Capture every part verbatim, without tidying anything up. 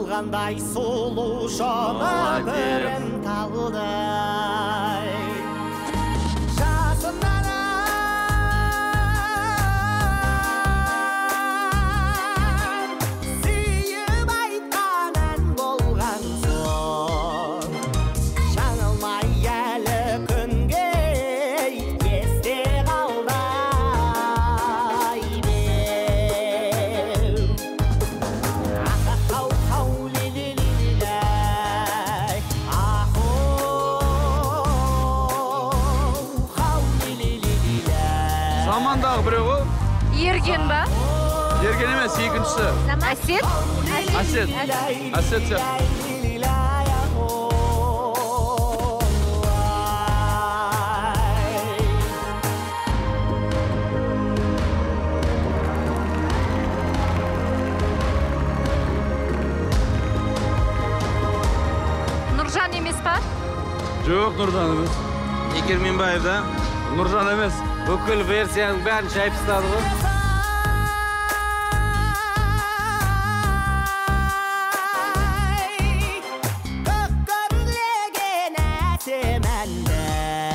алғандай сұлу шоны бірін талдай жасымнан сүйіп айтқан ән болған соң жаңылмай әлі күнге есте қалдай беу ахау хау лилилилай ахоу хау лилилилай Замандағы біреу ғой? Ерген ба? Ерген емес, екіншісі. Әсет? Әсет. Әсет сияқты. Нұржан емес па? Жоқ, Нұржан емес. Екерменбаев да? Нұржан емес. Бүкіл версияның бәрін шайып тастады ғой. Көккөрлеген әсем әнді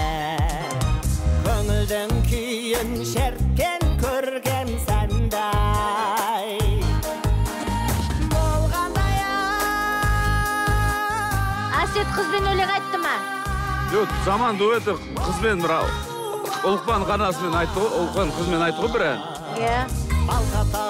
көңілдің күйін шерткен көрген сәндай болғандай Әсет қызбен өлең айтты ма? Жоқ, Заман дуэті қызбен бір Ұлықпан қанасымен айтты ғой, Ұлықпан қызмен айтты ғой бір ән. Иә. балқата